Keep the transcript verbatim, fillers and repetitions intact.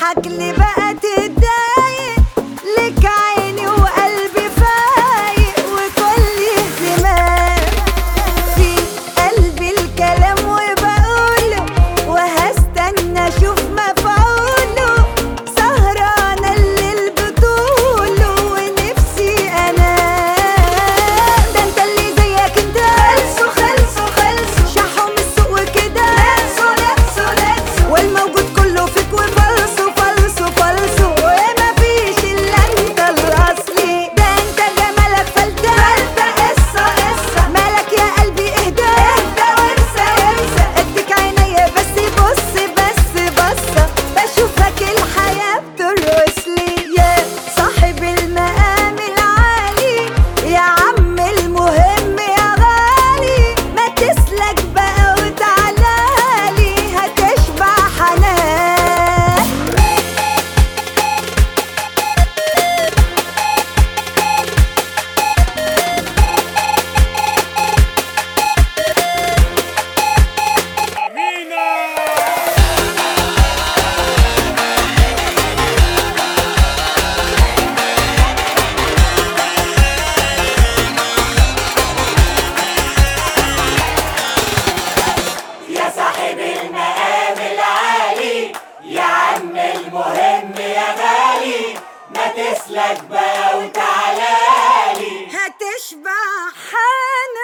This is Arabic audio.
اسمعك ليه بقى تتضايق؟ لك عيني وقلبي فايق وكل اهتمام في قلبي الكلام وبقوله، وهستنى اشوف مفعوله. سهرانة الليل بطوله ونفسي انام. ده انت اللي زيك انت خلصوا خلصوا خلصوا شحوا من السوق وكده لبسوا لبسوا لبسوا، والموجود كله فيك وفلسوا فلسوا فلسوا، ومفيش الا انت الاصلي. ده انت جمالك فلتة فلتة قصة قصة، مالك يا قلبي اهدى اهدى وانسى انسى. اديك عينيا بس بص بس بصة، بشوفك الحياة بترقص لي. يا صاحب المقام العالي يا عم المهم يا غالي، ما تسلك بقى وتعالالي هتشبع حنان. يا صاحب المقام العالي يا عم المهم يا غالي، ما تسلك بقى وتعالالي هتشبع حنان.